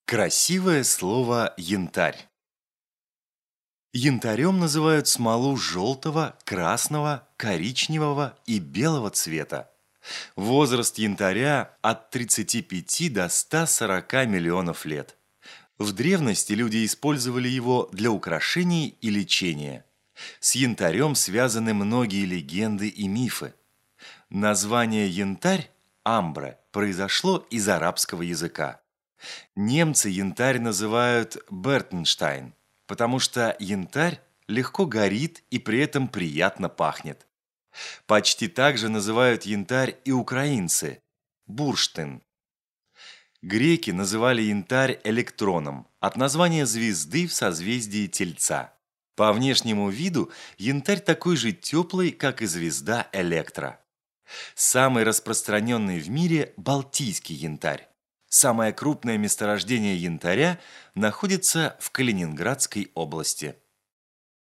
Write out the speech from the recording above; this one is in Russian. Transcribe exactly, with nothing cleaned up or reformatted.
Красивое слово «янтарь». Янтарем называют смолу желтого, красного, коричневого и белого цвета. Возраст янтаря от тридцати пяти до ста сорока миллионов лет. В древности люди использовали его для украшений и лечения. С янтарем связаны многие легенды и мифы. Название янтарь, амбре, произошло из арабского языка. Немцы янтарь называют Бертенштайн, потому что янтарь легко горит и при этом приятно пахнет. Почти так же называют янтарь и украинцы – бурштин. Греки называли янтарь электроном от названия звезды в созвездии Тельца. По внешнему виду янтарь такой же теплый, как и звезда Электра. Самый распространенный в мире – балтийский янтарь. Самое крупное месторождение янтаря находится в Калининградской области.